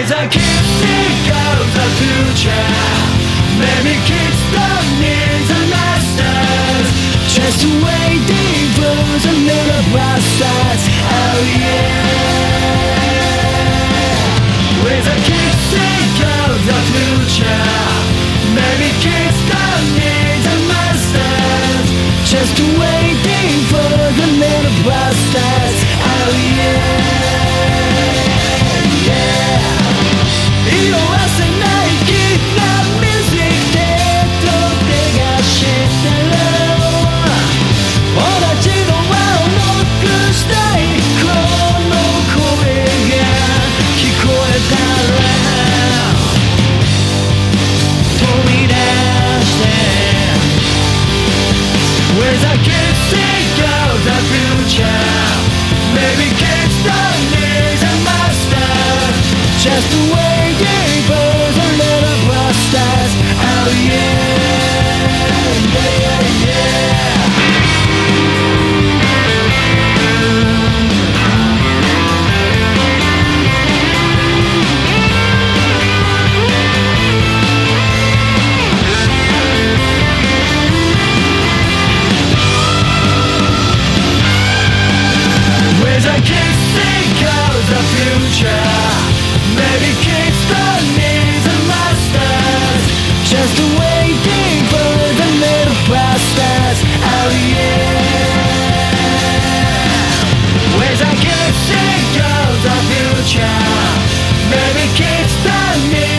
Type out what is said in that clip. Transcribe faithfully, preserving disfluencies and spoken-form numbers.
With a kick of the future, maybe kids don't need the masters, just waiting for the little bastards. Oh yeah. With a kick of the future, maybe kids don't need the masters, just waiting for the little bastards. Oh yeah. With a kick of the future, maybe kids don't need a master, just waiting for the little bastards. Oh yeah, yeah, yeah. Maybe kids don't need the masters, just waiting for the little bastards. Oh yeah. With a kick of the future, maybe kids don't need